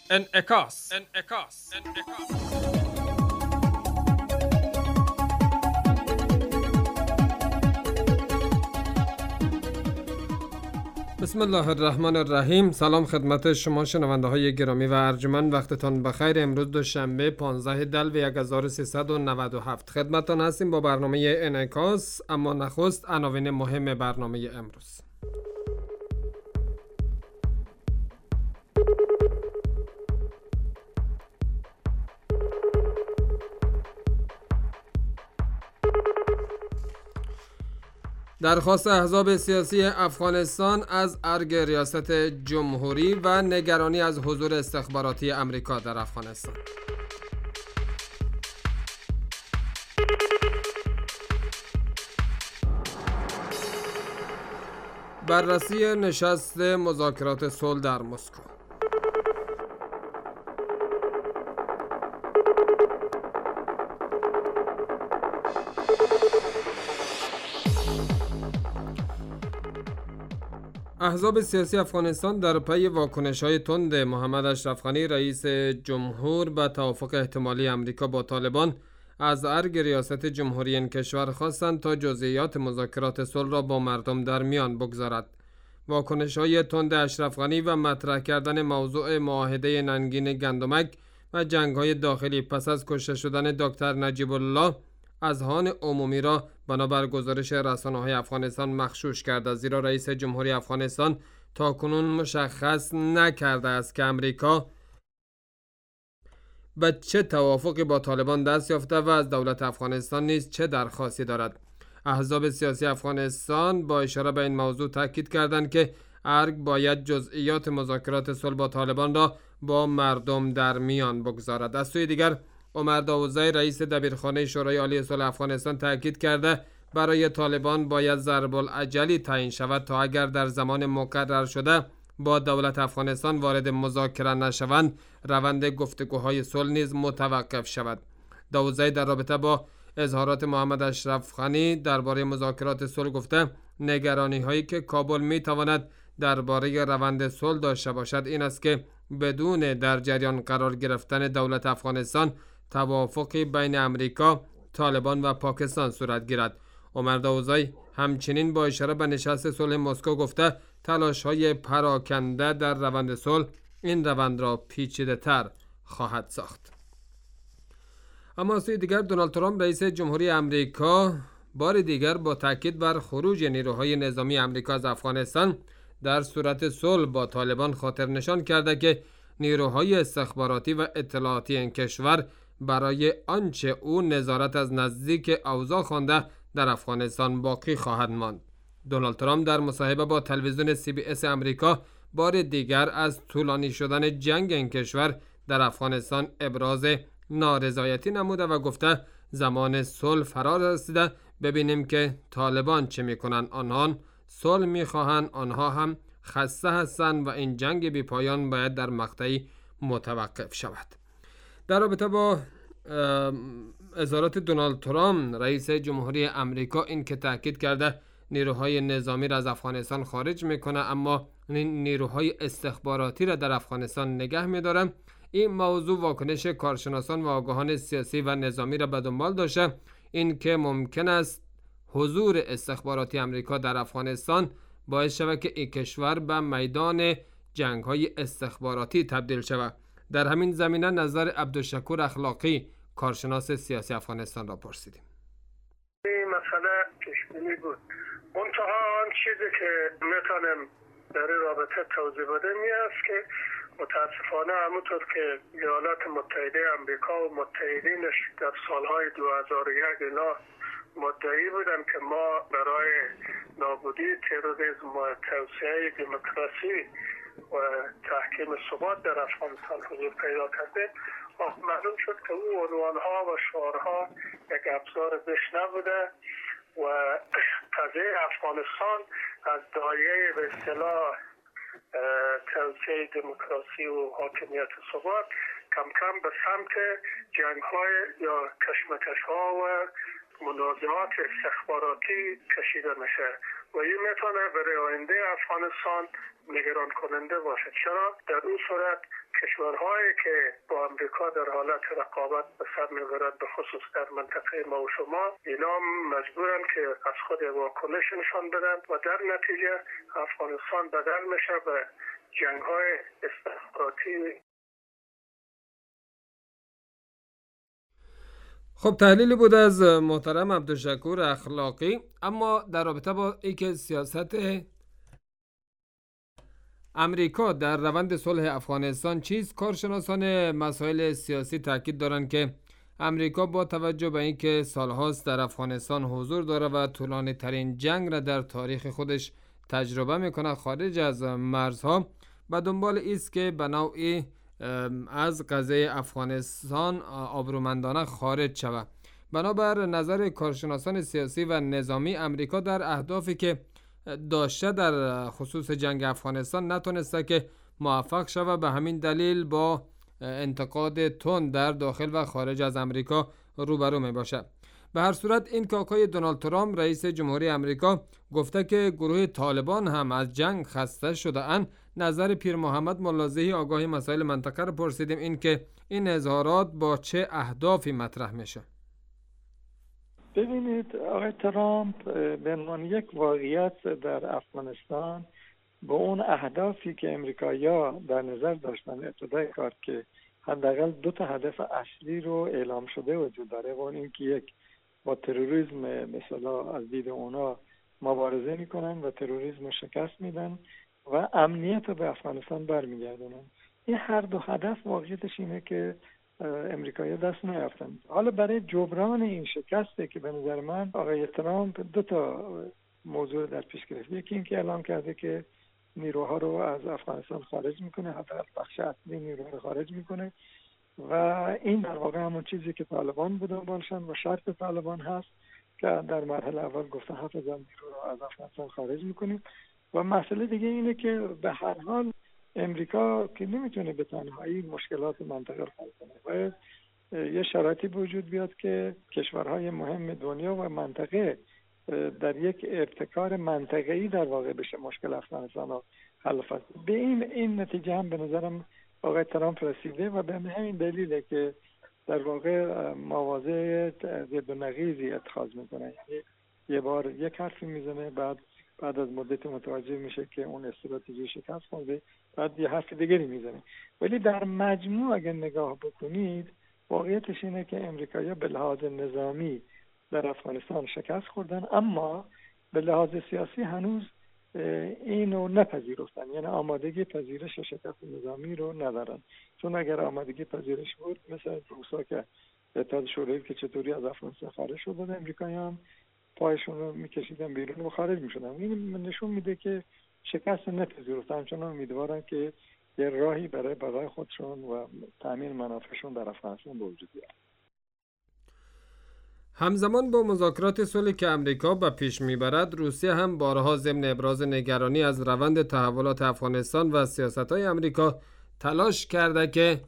انعکاس. بسم الله الرحمن الرحیم. سلام خدمت شما شنونده های گرامی و ارجمند، وقتتان بخیر. امروز دوشنبه 15 دلو 1397 خدمتتان هستیم با برنامه انعکاس. اما نخست عناوین مهم برنامه امروز. درخواست احزاب سیاسی افغانستان از ارگ ریاست جمهوری و نگرانی از حضور استخباراتی امریکا در افغانستان. بررسی نشست مذاکرات صلح در مسکو. احزاب سیاسی افغانستان در پی واکنش‌های تند محمد اشرف غنی رئیس جمهور به توافق احتمالی امریکا با طالبان از ارگ ریاست جمهوری این کشور خواستند تا جزئیات مذاکرات صلح را با مردم در میان بگذارد. واکنش‌های تند اشرف غنی و مطرح کردن موضوع معاهده ننگین گندمک و جنگ‌های داخلی پس از کشته شدن دکتر نجیب الله اذهان عمومی را بنابر گزارش رسانه‌های افغانستان مغشوش کرده، زیرا رئیس جمهوری افغانستان تاکنون مشخص نکرده است که امریکا به چه توافقی با طالبان دست یافته و از دولت افغانستان نیز چه درخواستی دارد. احزاب سیاسی افغانستان با اشاره به این موضوع تاکید کردند که ارگ باید جزئیات مذاکرات صلح با طالبان را با مردم در میان بگذارد. از سوی دیگر عمر داوودزی رئیس دبیرخانه شورای عالی صلح افغانستان تاکید کرده برای طالبان باید ضرب الاجلی تعیین شود تا اگر در زمان مقرر شده با دولت افغانستان وارد مذاکره نشوند روند گفتگوهای صلح نیز متوقف شود. داوودزی در رابطه با اظهارات محمد اشرف غنی درباره مذاکرات صلح گفته نگرانی هایی که کابل می تواند درباره روند صلح داشته باشد این است که بدون در جریان قرار گرفتن دولت افغانستان توافقی بین امریکا، طالبان و پاکستان صورت گیرد. عمر داوودزی همچنین با اشاره به نشست صلح مسکو گفته تلاش‌های پراکنده در روند صلح این روند را پیچیده‌تر خواهد ساخت. اما از سوی دیگر دونالد ترامپ رئیس جمهوری امریکا بار دیگر با تاکید بر خروج نیروهای نظامی امریکا از افغانستان در صورت صلح با طالبان خاطر نشان کرده که نیروهای استخباراتی و اطلاعاتی این کشور برای آنچه او نظارت از نزدیک اوضاع خوانده در افغانستان باقی خواهد ماند. دونالد ترامپ در مصاحبه با تلویزیون CBS امریکا بار دیگر از طولانی شدن جنگ این کشور در افغانستان ابراز نارضایتی نموده و گفته زمان صلح فرا رسیده، ببینیم که طالبان چه میکنن. آنها صلح میخواهند، آنها هم خسته هستند و این جنگ بی پایان باید در مقطعی متوقف شود. در رابطه با اظهارات دونالد ترامپ رئیس جمهوری امریکا این که تاکید کرده نیروهای نظامی را از افغانستان خارج میکنه اما نیروهای استخباراتی را در افغانستان نگه میداره، این موضوع واکنش کارشناسان و آگاهان سیاسی و نظامی را به دنبال داشته. این که ممکن است حضور استخباراتی امریکا در افغانستان باعث شود که این کشور به میدان جنگ‌های استخباراتی تبدیل شود. در همین زمینه نظر عبدالشکور اخلاقی کارشناس سیاسی افغانستان را پرسیدیم. این مسئله پیش‌بینی بود. منتها آن چیزی که میتونم در این رابطه توضیح بدم این است که متاسفانه همونطور که ایالات متحده امریکا و متحدینش در سالهای 2001 اینا مدعی بودن که ما برای نابودی تروریسم و توسعه دموکراسی و تحکیم ثبات در افغانستان حضور پیدا کرده، معلوم شد که او عنوانها و شعارها یک ابزار بیش نبوده و قضیه افغانستان از دایره به اصطلاح توسعه دموکراسی و حاکمیت ثبات کم کم به سمت جنگ‌های یا کشمکش‌ها و منازعات استخباراتی کشیده میشه و این میتونه برای آینده افغانستان نگران کننده باشه. چرا؟ در اون صورت کشورهایی که با امریکا در حالت رقابت به سر میبرند، به خصوص در منطقه ما و شما، اینا مجبورن که از خود واکنش نشان بدن و در نتیجه افغانستان بدل میشه به جنگ‌های استخباراتی. خب تحلیلی بود از محترم عبدالشکور اخلاقی. اما در رابطه با اینکه سیاست امریکا در روند صلح افغانستان چیست، کارشناسان مسائل سیاسی تاکید دارند که امریکا با توجه به اینکه سالهاست در افغانستان حضور داره و طولانی ترین جنگ را در تاریخ خودش تجربه میکنه خارج از مرزها، و دنبال است که به نوعی از قضیه افغانستان آبرومندانه خارج شود. بنابر نظر کارشناسان سیاسی و نظامی، امریکا در اهدافی که داشته در خصوص جنگ افغانستان نتونسته که موفق شود. به همین دلیل با انتقاد تند در داخل و خارج از امریکا روبرو می باشه. به هر صورت این که آقای دونالد ترامپ رئیس جمهوری امریکا گفته که گروه طالبان هم از جنگ خسته شده اند، نظر پیر محمد ملازهی آگاهی مسائل منطقه رو پرسیدیم این که این اظهارات با چه اهدافی مطرح میشه. ببینید آقای ترامپ به عنوان یک واقعیت در افغانستان با اون اهدافی که امریکایی‌ها در نظر داشتن ابتدای کار، که حداقل 2 تا هدف اصلی رو اعلام شده وجود داره، و اون این که یک با تروریسم مثلا از دید اونا مبارزه میکنن و تروریسم رو شکست میدن و امنیت رو به افغانستان برمیگردونن. این هر 2 هدف واقعیتش اینه که امریکایی دست نیافتن. حالا برای جبران این شکسته که به نظر من آقای ترامپ 2 تا موضوع در پیش گرفته. یکی این که اعلام کرده که نیروها رو از افغانستان خارج میکنه، حداقل بخش اصلی نیروها رو خارج میکنه، و این در واقع همون چیزی که طالبان بودن باشن و شرط طالبان هست که در مرحله اول گفتن 7,000 نیرو رو از افغانستان خارج میکنیم. و مسئله دیگه اینه که به هر حال امریکا که نمیتونه به تنهایی مشکلات منطقه رو حل کنه، باید یه شرایطی وجود بیاد که کشورهای مهم دنیا و منطقه در یک ابتکار منطقه‌ای در واقع بشه مشکل افغانستان رو حل کنه. به این نتیجه هم به نظرم آقای ترامپ رسیده و به همین دلیله که در واقع مواضع ضد و نقیضی اتخاذ میکنه. یعنی یه بار یک حرفی میزنه، بعد از مدت متوجه میشه که اون استراتژی شکست خورده، بعد یه حرف دیگری میزنه. ولی در مجموع اگر نگاه بکنید واقعیتش اینه که امریکایی‌ها به لحاظ نظامی در افغانستان شکست خوردن، اما به لحاظ سیاسی هنوز اینو نپذیرفتن، یعنی آمادگی پذیرش شکست نظامی رو ندارن. چون اگر آمادگی پذیرش بود، مثل روسا که اتحاد شوروی که چطوری از افغانستان خارج شد، امریکایی‌ها هم پایشون رو میکشیدن بیرون و خارج میشدن. این نشون میده که شکست نپذیرفتن، چون امیدوارن که یه راهی برای بقای خودشون و تامین منافعشون در افغانستان به وجود بیاد. همزمان با مذاکرات صلحی که امریکا به پیش میبرد، روسیه هم بارها ضمن ابراز نگرانی از روند تحولات افغانستان و سیاست‌های امریکا تلاش کرده که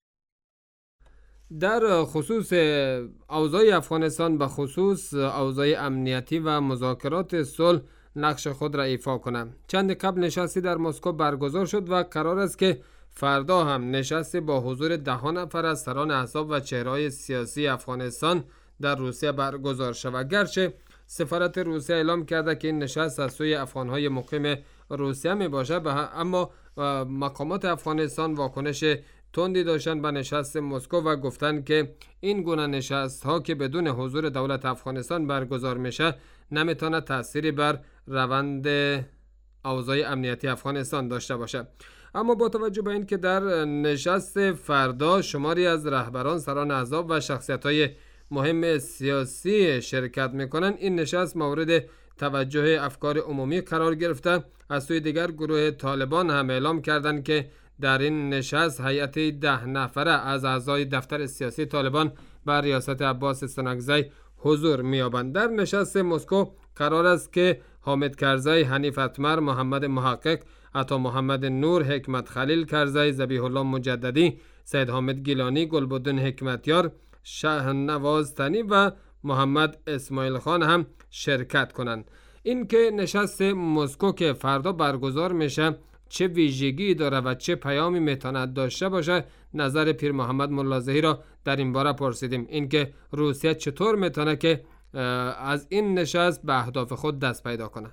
در خصوص اوضاع افغانستان به خصوص اوضاع امنیتی و مذاکرات صلح نقش خود را ایفا کنند. چند قبل نشستی در مسکو برگزار شد و قرار است که فردا هم نشستی با حضور 10 نفر از سران احزاب و چهره‌های سیاسی افغانستان در روسیه برگزار شود. گرچه سفارت روسیه اعلام کرده که این نشست از سوی افغان‌های مقیم روسیه می باشد، اما مقامات افغانستان واکنش تندی داشتن به نشست مسکو و گفتند که این گونه نشست ها که بدون حضور دولت افغانستان برگزار میشه نمیتونه تأثیری بر روند اوضاع امنیتی افغانستان داشته باشه. اما با توجه به این که در نشست فردا شماری از رهبران سران احزاب و شخصیت‌های مهم سیاسی شرکت میکنن، این نشست مورد توجه افکار عمومی قرار گرفته. از سوی دیگر گروه طالبان هم اعلام کردند که در این نشست هیئت 10 نفره از اعضای دفتر سیاسی طالبان بر ریاست عباس استانکزی حضور می‌یابند. در نشست مسکو قرار است که حامد کرزی، حنیف اتمر، محمد محقق، عطا محمد نور، حکمت خلیل کرزی، ذبیح الله مجددی، سید حامد گیلانی، گلبدین حکمتیار، شهنواز تنی و محمد اسماعیل خان هم شرکت کنند. این که نشست مسکو که فردا برگزار میشه چه ویژگی داره و چه پیامی میتواند داشته باشه، نظر پیر محمد ملازهی را در این باره پرسیدیم. اینکه روسیه چطور میتونه که از این نشست به اهداف خود دست پیدا کنه.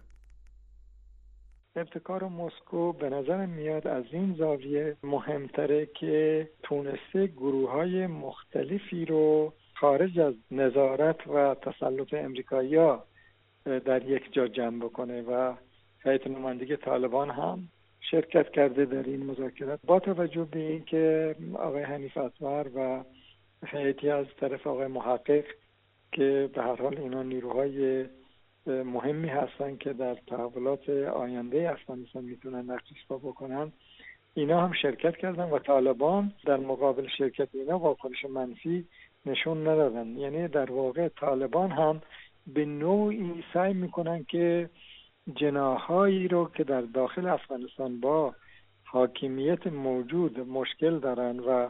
ابتکار مسکو به نظر میاد از این زاویه مهمتره که تونسته گروه‌های مختلفی رو خارج از نظارت و تسلط امریکایی‌ها در یک جا جمع بکنه و هیئت نمایندگی طالبان هم شرکت کرده در این مذاکرات. با توجه به اینکه آقای حنیف اتمر و هیئتی از طرف آقای محقق که به هر حال اینا نیروهای مهمی هستن که در تحولات آینده افغانستان میتونن نقش ایفا بکنن، اینا هم شرکت کردن و طالبان در مقابل شرکت اینا واکنش منفی نشون ندادن. یعنی در واقع طالبان هم به نوعی سعی میکنن که جناحایی رو که در داخل افغانستان با حاکمیت موجود مشکل دارن و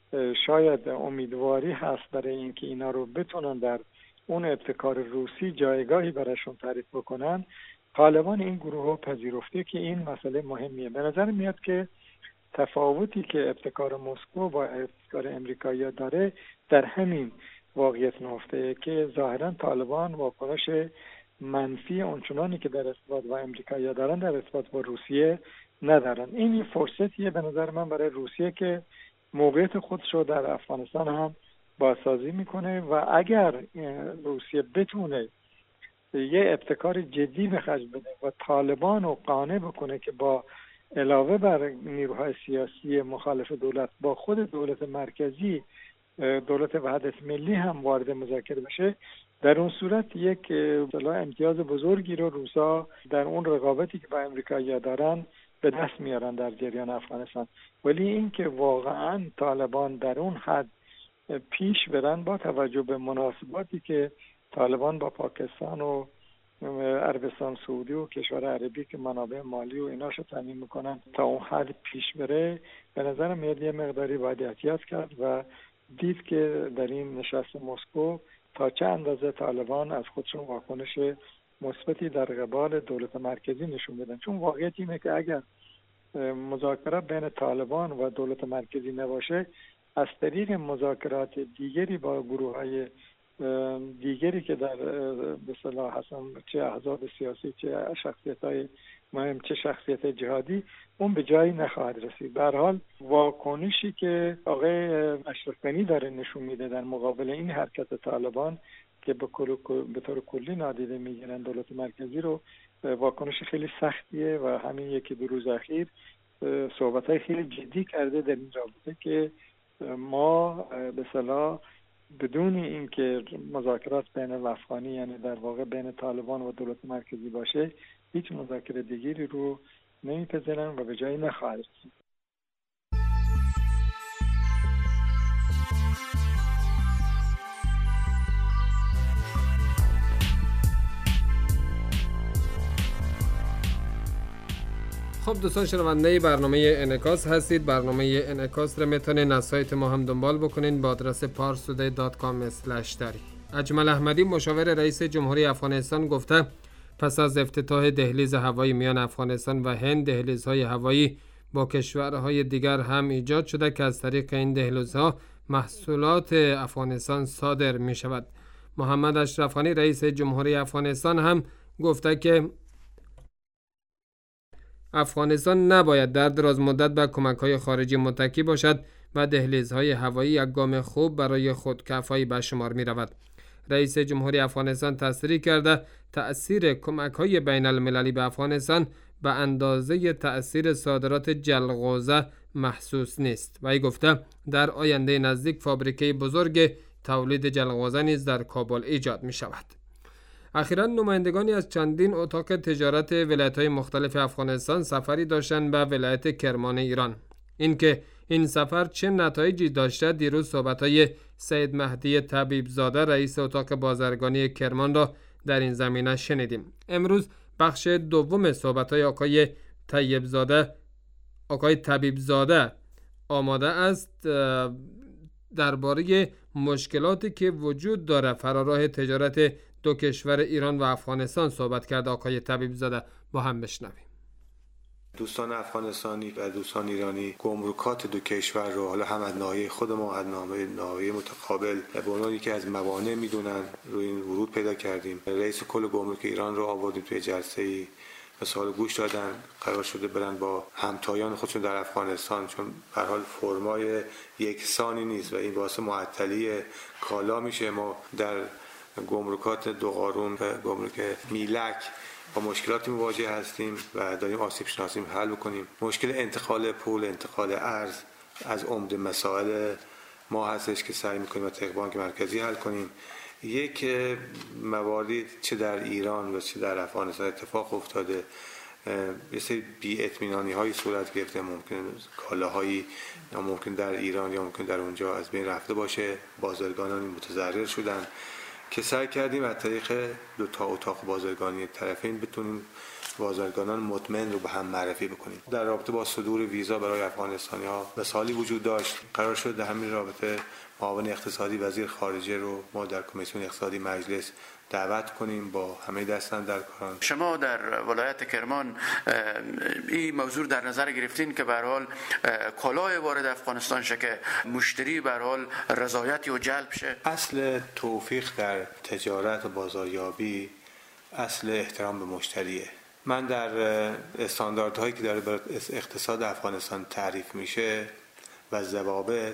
شاید امیدواری هست برای اینکه اینا رو بتونن در اون ابتکار روسی جایگاهی براشون تعریف بکنن، طالبان این گروه رو پذیرفته که این مسئله مهمیه. به نظر میاد که تفاوتی که ابتکار مسکو با ابتکار امریکایی داره در همین واقعیت نهفته که ظاهرا طالبان واکنش منفی اونچنانی که در ارتباط با امریکایی دارن در ارتباط با روسیه ندارن. این فرصتیه به نظر من برای روسیه که موقعیت خودش رو در افغانستان هم بازسازی میکنه و اگر روسیه بتونه یه ابتکار جدی به خرج بده و طالبان رو قانع بکنه که با علاوه بر نیروهای سیاسی مخالف دولت با خود دولت مرکزی، دولت وحدت ملی هم وارد مذاکره بشه، در اون صورت یک امتیاز بزرگی رو روسا در اون رقابتی که با امریکایی‌ها دارن به دست میارن در جریان افغانستان. ولی اینکه واقعا طالبان در اون حد پیش برن با توجه به مناسباتی که طالبان با پاکستان و عربستان سعودی و کشور عربی که منابع مالی و ایناشو تامین میکنن تا اون حد پیش بره، به نظر میاد یه مقداری باید احتیاط کرد و دید که در این نشست مسکو تا چه اندازه طالبان از خودشون واکنش مثبتی در قبال دولت مرکزی نشون بدن. چون واقعیت اینه که اگر مذاکرات بین طالبان و دولت مرکزی نباشه، از طریق مذاکرات دیگری با گروه‌های دیگری که در به اصطلاح هستن، چه احزاب سیاسی، چه شخصیت‌های مهم، چه شخصیت جهادی، اون به جایی نخواهد رسید. به هر حال واکنشی که آقای اشرف غنی داره نشون میده در مقابل این حرکت طالبان که به طور کلی نادیده میگیرن دولت مرکزی رو، واکنش خیلی سختیه و همین یکی دو روز اخیر صحبت‌های خیلی جدی کرده در این رابطه که ما به اصطلاح بدون اینکه مذاکرات بین الافغانی، یعنی در واقع بین طالبان و دولت مرکزی باشه، هیچ مذاکره دیگری رو نمیپذیرن و به جایی نخواهد رسید. خب دوستان شنونده برنامه انعکاس هستید. برنامه انعکاس را میتونین از سایت ما هم دنبال بکنین با آدرس parstoday.com/dari. اجمل احمدی مشاور رئیس جمهوری افغانستان گفته پس از افتتاح دهلیز هوایی میان افغانستان و هند، دهلیزهای هوایی با کشورهای دیگر هم ایجاد شده که از طریق این دهلیزها محصولات افغانستان صادر می شود. محمد اشرف غنی رئیس جمهوری افغانستان هم گفته که افغانستان نباید در دراز مدت به کمک‌های خارجی متکی باشد و دهلیزهای هوایی یک گام خوب برای خودکفایی به شمار می رود. رئیس جمهوری افغانستان تصریح کرده تأثیر کمک‌های بین المللی به افغانستان به اندازه تأثیر صادرات جلغوزه محسوس نیست و ای گفته در آینده نزدیک فابریکه بزرگ تولید جلغوزه نیز در کابل ایجاد می شود. اخیراً نمایندگانی از چندین اتاق تجارت ولایت‌های مختلف افغانستان سفری داشتند به ولایت کرمان ایران. اینکه این سفر چه نتایجی داشته دیروز صحبت‌های سید مهدی طبیبزاده رئیس اتاق بازرگانی کرمان را در این زمینه شنیدیم. امروز بخش دوم صحبت‌های آقای طبیبزاده آماده است درباره مشکلاتی که وجود داره فراراه تجارت دو کشور ایران و افغانستان صحبت کرد. آقای طبیب زاده با هم بشنویم. دوستان افغانستانی و دوستان ایرانی گمرکات دو کشور رو حالا هم از ناحیه خود ما از ناحیه متقابل به عنوان یکی از موانع میدونن روی این ورود پیدا کردیم. رئیس کل گمرک ایران رو آوردیم توی جلسه‌ای، مثال گوش دادن، قرار شده برن با همتایان خودشون در افغانستان، چون به هر حال فرمای یکسانی نیست و این باعث معطلی کالا میشه. ما در گمرکات دو قارون و گمرک میلک با مشکلاتی مواجه هستیم و داریم آسیب شناسی حل بکنیم. مشکل انتقال پول، انتقال ارز از عمده مسائل ما هستش که سعی میکنیم با طریق بانک مرکزی حل کنیم. یک مواردی چه در ایران و چه در افغانستان اتفاق افتاده، یه سری بی‌اطمینانی هایی صورت گرفته، ممکن کالاهایی ممکن در ایران یا ممکن در اونجا از بین رفته باشه، بازرگانانی متضرر شدن که سعی کردیم از طریق دو تا اتاق بازرگانی طرفین بتونیم بازرگانان مطمئن رو به هم معرفی بکنیم. در رابطه با صدور ویزا برای افغانستانی ها مثالی وجود داشت. قرار شد در همین رابطه معاون اقتصادی وزیر خارجه رو ما در کمیسیون اقتصادی مجلس دعوت کنیم با همه دستاندرکاران. شما در ولایت کرمان این موضوع در نظر گرفتین که به هر حال کالای وارد افغانستان شه که مشتری به هر حال رضایتی و جلب شه. اصل توفیق در تجارت و بازاریابی اصل احترام به مشتریه. من در استانداردهایی که داره برای اقتصاد افغانستان تعریف میشه و ضوابط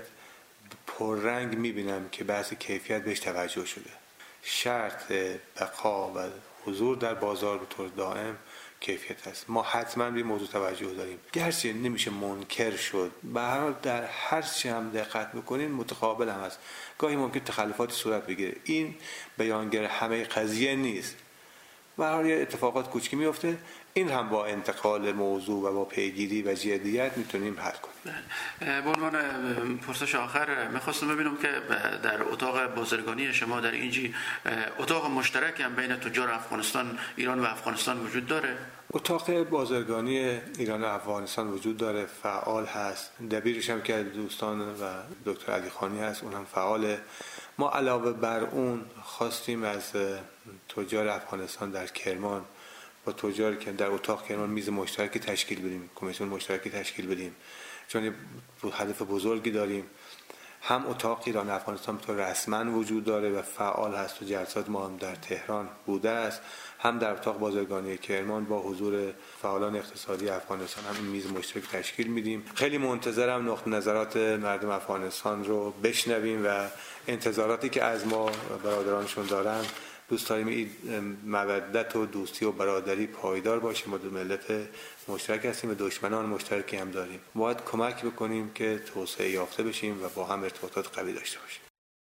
پررنگ میبینم که بحث کیفیت بهش توجه شده. شرط بقا و حضور در بازار به طور دائم کیفیت است. ما حتما به موضوع توجه داریم، گرچه نمیشه منکر شد. به هر حال در هر چی هم دقت بکنین متقابل هم است. گاهی ممکن تخلفاتی صورت بگیره، این بیانگر همه قضیه نیست. به هر حال اتفاقات کوچکی میفته، این هم با انتقال موضوع و با پیگیری و جدیت میتونیم حل کنیم. به عنوان پرسش آخر میخواستم ببینم که در اتاق بازرگانی شما در اینجی اتاق مشترک هم بین تجار افغانستان، ایران و افغانستان وجود داره؟ اتاق بازرگانی ایران و افغانستان وجود داره، فعال هست. دبیرش هم که دوستان و دکتر علی خانی هست، اون هم فعاله. ما علاوه بر اون خواستیم از تجار افغانستان در کرمان با تجاری که در اتاق کرمان میز مشترکی تشکیل بدیم، کمیسیون مشترکی تشکیل بدیم، چون هدف بزرگی داریم. هم اتاق ایران افغانستان به طور رسما وجود داره و فعال هست و جلسات ما هم در تهران بوده است، هم در اتاق بازرگانی کرمان با حضور فعالان اقتصادی افغانستان هم میز مشترک تشکیل میدیم. خیلی منتظرم نقطه نظرات مردم افغانستان رو بشنویم و انتظاراتی که از ما برادرانشون دارن. دوست داریم این مودت و دوستی و برادری پایدار باشه. ما دو ملت مشترک هستیم و دشمنان مشترکی هم داریم. باید کمک بکنیم که توسعه یافته بشیم و با هم ارتباطات قوی داشته باشیم.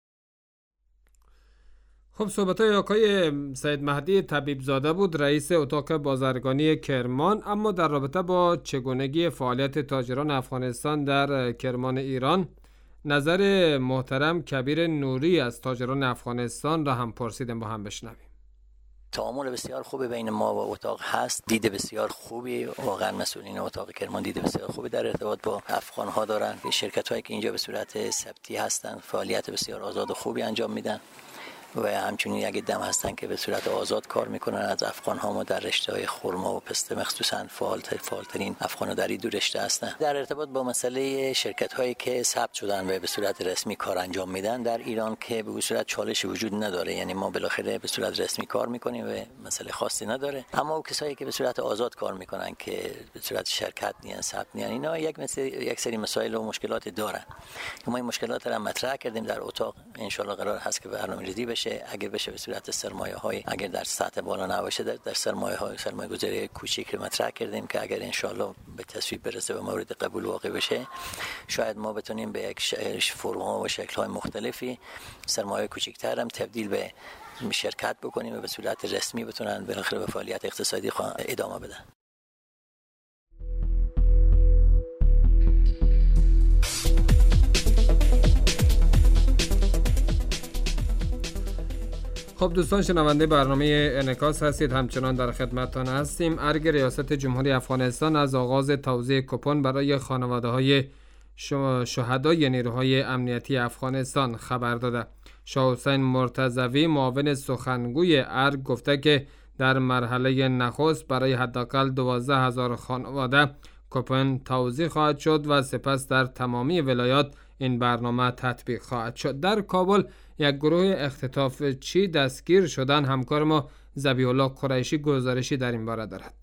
خب صحبت‌های آقای سید مهدی طبیب زاده بود، رئیس اتاق بازرگانی کرمان. اما در رابطه با چگونگی فعالیت تاجران افغانستان در کرمان ایران، نظر محترم کبیر نوری از تاجران افغانستان را هم پرسیدم، با هم بشنویم. تعامل بسیار خوبی بین ما و اتاق هست، دید بسیار خوبی واقعا مسئولین اتاق کرمان دید بسیار خوبی در ارتباط با افغان ها دارن. شرکت هایی که اینجا به صورت ثبتی هستن فعالیت بسیار آزاد و خوبی انجام میدن و همچنین یک دم هستن که به صورت آزاد کار میکنن. از افغان ها ما در رشته های خرما و پسته مخصوصا فعالترین افغان ها در این دو رشته هستن. در ارتباط با مسئله شرکت هایی که ثبت شدن و به صورت رسمی کار انجام میدن در ایران که به صورت چالشی وجود نداره، یعنی ما بالاخره به صورت رسمی کار میکنیم و مسئله خاصی نداره. اما اون کسایی که به صورت آزاد کار میکنن که به صورت شرکت نیان ثبت نیان، اینا یک سری مسائل و مشکلات دارن. ما این مشکلات را مطرح کردیم در اتاق. ان شاء الله قرار هست که برنامه‌ریزی بشه، اگر بشه به صورت سرمایه‌های، اگر در سطح بالا نباشه در سرمایه‌های سرمایه‌گذاری کوچیک مطرح کردیم که اگر ان شاء الله به تصویب برسه و مورد قبول واقع بشه، شاید ما بتونیم به یک فرم‌ها و شکل‌های مختلفی سرمایه کوچکتر هم تبدیل به شرکت بکنیم و به صورت رسمی بتونن بالاخره به فعالیت اقتصادی ادامه بدن. خب دوستان شنونده برنامه انعکاس هستید، همچنان در خدمتتان هستیم. ارگ ریاست جمهوری افغانستان از آغاز توزیع کوپن برای خانواده‌های شهدای نیروهای امنیتی افغانستان خبر داده. شاه حسین مرتضوی معاون سخنگوی ارگ گفته که در مرحله نخست برای حداقل 12,000 خانواده کوپن توزیع خواهد شد و سپس در تمامی ولایات این برنامه تطبیق خواهد شد. در کابل یک گروه اختطافچی دستگیر شدن. همکار ما ذبیح الله قریشی گزارشی در این باره دارد.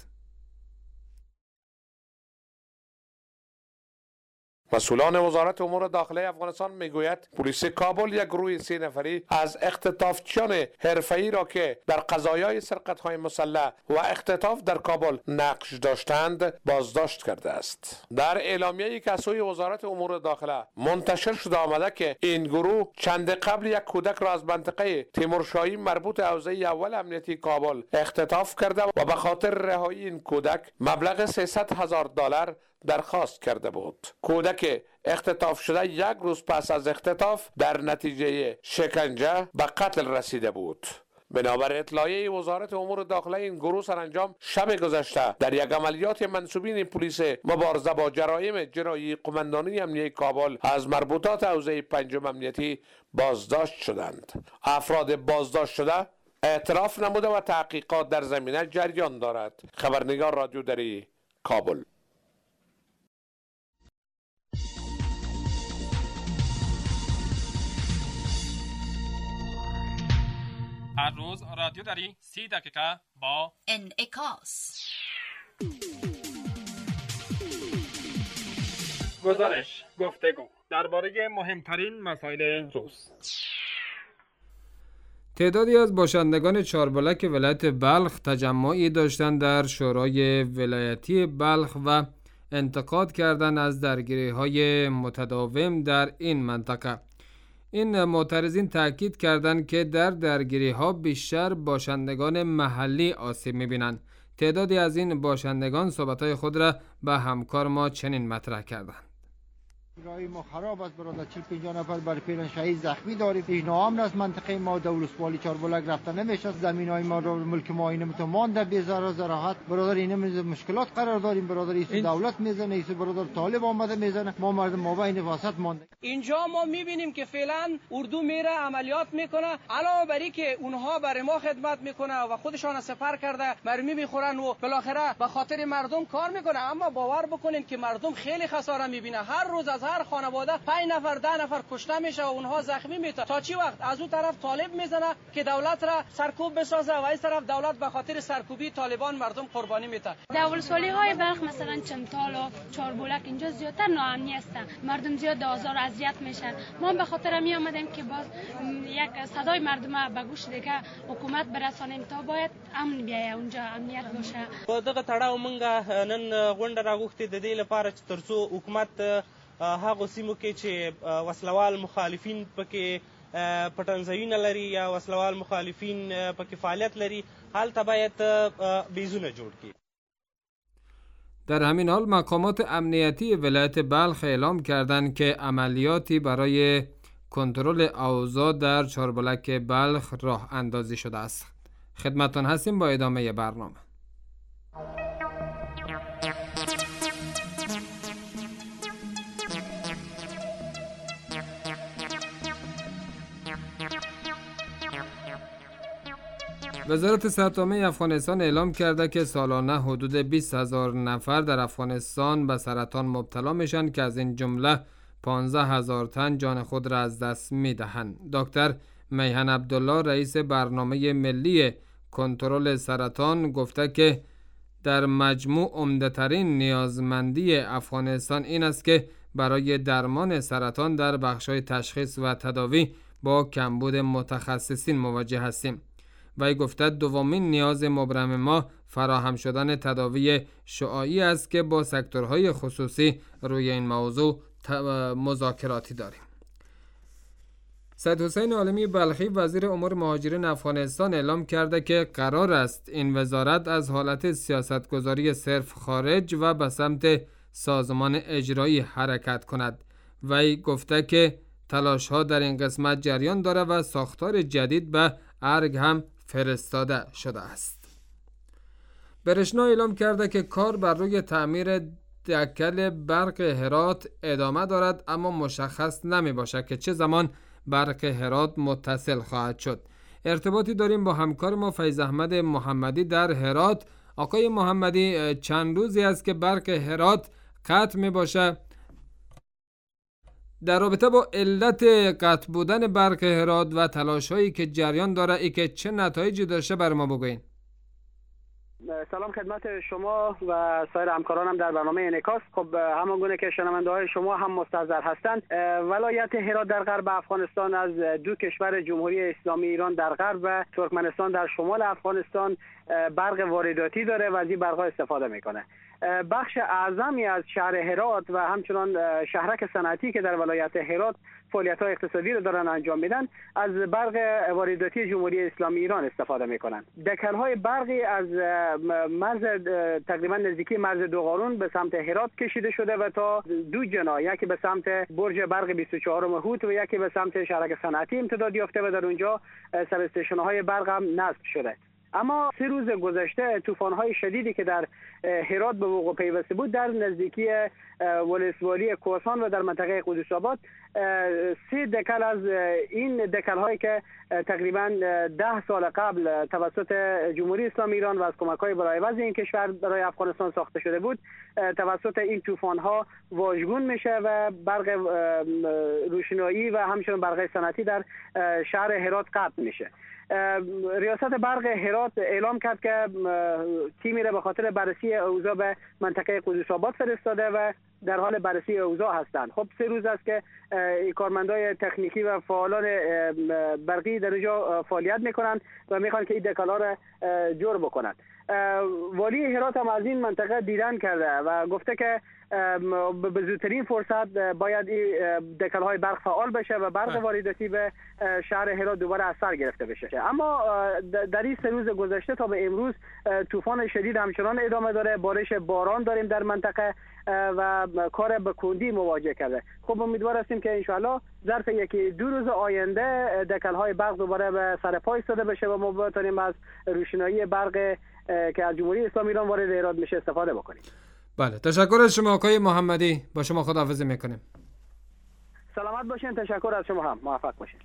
مسئولان وزارت امور داخلی افغانستان میگوید پلیس کابل یک گروه 3 نفری از اختطافچیان حرفه‌ای را که در قضایای سرقت‌های مسلح و اختطاف در کابل نقش داشتند بازداشت کرده است. در اعلامیه‌ای که از سوی وزارت امور داخلی منتشر شده آمده که این گروه چند قبل یک کودک را از منطقه تیمورشاهی مربوط حوزه اول امنیتی کابل اختطاف کرده و به خاطر رهایی این کودک مبلغ $300,000 درخواست کرده بود. کودک اختطاف شده یک روز پس از اختطاف در نتیجه شکنجه به قتل رسیده بود. بنابر اطلاعیه وزارت امور داخلی این گروه سرانجام شب گذشته در یک عملیات منسوبین پلیس مبارزه با جرایم جنایی قماندانی امنیتی کابل از مربوطات حوزه 5 امنیتی بازداشت شدند. افراد بازداشت شده اعتراف نموده و تحقیقات در زمینه جریان دارد. خبرنگار رادیو دری کابل. هر روز رادیو دری 30 دقیقه با انعکاس. گزارش، گفتگو درباره مهمترین مسائل روز. تعدادی از باشندگان چاربلک ولایت بلخ تجمعی داشتند در شورای ولایتی بلخ و انتقاد کردند از درگیری‌های متداوم در این منطقه. این معترضین تاکید کردند که در درگیری‌ها بیشتر باشندگان محلی آسیب می‌بینند. تعدادی از این باشندگان صحبت‌های خود را به همکار ما چنین مطرح کردند. رای ما خراب است برادر، 40-50 نفر بر پیرن شهید زخمی داریم. اینا هم از منطقه ما دولسوالی چاربلک رفتن نمیشه. زمینای ما رو ملک ما اینم تو مانده بی زراحت برادر. اینم مشکلات قرار داریم برادر. این دولت میزنه، این برادر طالب آمده میزنه، ما مردم ما بین وسط مانده. اینجا ما میبینیم که فعلا اردو میره عملیات میکنه، علاوه بر که اونها برای ما خدمت میکنه و خودشان سپر کرده مرمی میخورن و بالاخره به خاطر مردم کار میکنه. اما باور بکنین که مردم خیلی خساره میبینه. هر روز از هر خانواده 5 نفر 10 نفر کشته میشه و اونها زخمی میشه. تا چی وقت از اون طرف طالب میزنه که دولت را سرکوب بسازه و این طرف دولت به خاطر سرکوبی طالبان مردم قربانی میده. دولسوالی های بلخ مثلا چمتال و چاربلک اینجا زیادتر ناامنی هستن، مردم زیاد آزار اذیت میشن. ما به خاطر می آمدیم که باز یک صدای مردم به گوش دیگه حکومت برسانیم تا باید امن بیاید اونجا، امنیت باشه. په دغه تړاو مونږ نن غونډه راغوښتې د دې لپاره چې ترڅو حکومت هغه سیمو کې چې وسلوال مخالفین پکې پټنځایونه لري یا وسلوال مخالفین پکې فعالیت لري، هلته باید بیزونه جوړ کړي. در همین حال مقامات امنیتی ولایت بلخ اعلام کردند که عملیاتی برای کنترل اوضاع در چاربلک بلخ راه اندازی شده است. خدمتتان هستیم با ادامه برنامه. وزارت صحت عامه افغانستان اعلام کرده که سالانه حدود 20,000 نفر در افغانستان به سرطان مبتلا میشن که از این جمله 15,000 تن جان خود را از دست میدهند. دکتر میهن عبدالله رئیس برنامه ملی کنترل سرطان گفته که در مجموع عمده‌ترین نیازمندی افغانستان این است که برای درمان سرطان در بخش‌های تشخیص و تداوی با کمبود متخصصین مواجه هستیم. وی گفته دومین نیاز مبرم ما فراهم شدن تداوی شعاعی است که با سکتورهای خصوصی روی این موضوع مذاکراتی داریم. سید حسین عالمی بلخی وزیر امور مهاجرین افغانستان اعلام کرده که قرار است این وزارت از حالت سیاستگذاری صرف خارج و به سمت سازمان اجرایی حرکت کند. وی گفته که تلاش ها در این قسمت جریان داره و ساختار جدید به ارگ هم فرستاده شده است. برشنا اعلام کرده که کار بر روی تعمیر دکل برق هرات ادامه دارد، اما مشخص نمی باشد که چه زمان برق هرات متصل خواهد شد. ارتباطی داریم با همکار ما فیض احمد محمدی در هرات. آقای محمدی، چند روزی است که برق هرات قطع می باشه. در رابطه با علت قطع بودن برق هرات و تلاش هایی که جریان داره، ای که چه نتایجی داشته بر ما بگوین. سلام خدمت شما و سایر همکارانم در برنامه انعکاس. خب همان گونه که شنونده های شما هم مستحضر هستند، ولایت هرات در غرب افغانستان از دو کشور جمهوری اسلامی ایران در غرب و ترکمنستان در شمال افغانستان برق وارداتی داره و از این برق استفاده میکنه. بخش اعظمی از شهر هرات و همچنان شهرک صنعتی که در ولایت هرات فعالیت‌های اقتصادی رو دارن انجام میدن، از برق وارداتی جمهوری اسلامی ایران استفاده میکنن. دکل‌های برقی از مرز تقریبا نزدیکی مرز دوغارون به سمت هرات کشیده شده و تا دو جنا، یکی به سمت برج برق 24 هوت و یکی به سمت شهرک صنعتی امتداد یافته و در اونجا سب استیشن‌های برق هم نصب شده. اما 3 روز گذشته طوفان‌های شدیدی که در هرات به وقوع پیوسته بود در نزدیکی ولسوالی کوهستان و در منطقه قدس آباد، 3 دکل از این دکل‌هایی که تقریبا 10 سال قبل توسط جمهوری اسلامی ایران و از کمک‌های برای این کشور برای افغانستان ساخته شده بود، توسط این طوفان‌ها واژگون میشه و برق روشنایی و همچنین برق صنعتی در شهر هرات قطع میشه. ریاست برق هرات اعلام کرد که تیمی را به خاطر بررسی اوضاع به منطقه قدس آباد فرستاده و در حال بررسی اوضاع هستند. خب 3 روز است که کارمندای تکنیکی و فعالان برقی در اینجا فعالیت میکنند و میخوان که این دکل‌ها را جور بکنند. والی هرات هم از این منطقه دیدن کرده و گفته که به زودترین فرصت باید این دکل‌های برق فعال بشه و برق وارداتی به شهر هرات دوباره از سر گرفته بشه. اما در این 3 روز گذشته تا به امروز طوفان شدید همچنان ادامه داره، بارش باران داریم در منطقه و کار به کندی مواجه کرده. خب امیدوار هستیم که انشاءالله ظرف 1-2 روز آینده دکل‌های برق دوباره به سر پا ایستاده بشه و ما بتونیم از روشنایی برق که از جمهوری اسلامی ایران وارد هرات میشه استفاده بکنیم. بله، تشکر از شما آقای محمدی. با شما خداحافظی میکنیم. سلامت باشین. تشکر از شما هم. موفق باشین.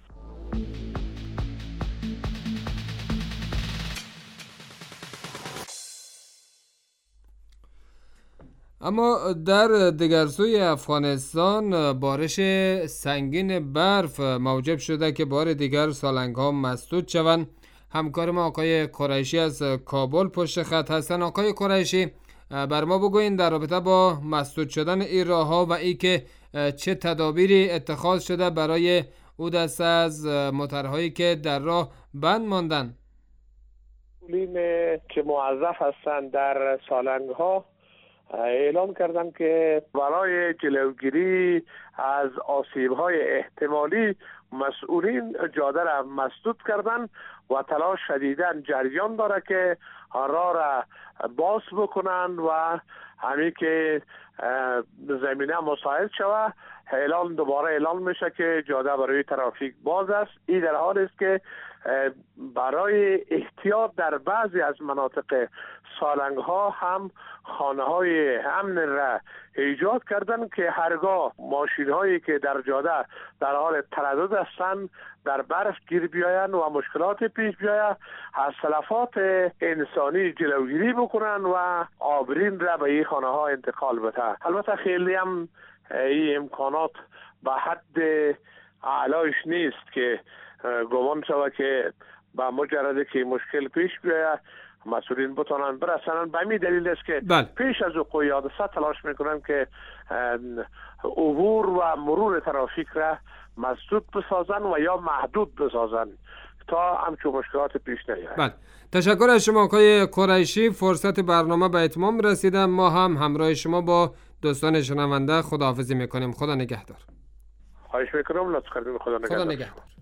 اما در دیگر سوی افغانستان بارش سنگین برف موجب شده که بار دیگر سالنگ‌ها مسدود شوند. همکار ما آقای قریشی از کابل پشت خط هستن. آقای قریشی، بر ما بگوین در رابطه با مسدود شدن این راه‌ها و ای که چه تدابیری اتخاذ شده برای او دست از موترهایی که در راه بند ماندن. مسئولین که موظف هستند در سالنگ‌ها اعلام کردن که برای جلوگیری از آسیب‌های احتمالی مسئولین جاده را مسدود کردن و تلاش شدیداً جریان داره که راه را باز بکنن و همین که زمینه مساعد شود دوباره اعلان میشه که جاده برای ترافیک باز است. این در حال است که برای احتیاط در بعضی از مناطق سالنگ ها هم خانه های امن را ایجاد کردن که هرگاه ماشین هایی که در جاده در حال تردد هستند در برف گیر بیاین و مشکلات پیش بیاید، از تلفات انسانی جلوگیری بکنن و آبرین را به این خانه ها انتقال بده. البته خیلی هم این امکانات به حد اعلایش نیست که گمان شود که با مجرد که مشکل پیش بیاید مسئولین بتونن برسنن. به همین دلیل است که پیش از وقوع حادثه تلاش میکنن که عبور و مرور ترافیک را مسدود بسازن و یا محدود بسازن تا همچون مشکلات پیش نیاید. بله، تشکر از شما آقای قریشی. فرصت برنامه به اتمام رسیده. ما هم همراه شما با دوستان شنونده خداحافظی میکنیم. خدا نگهدار. خواهش میکنم. لطف کردین. خدا نگهدار.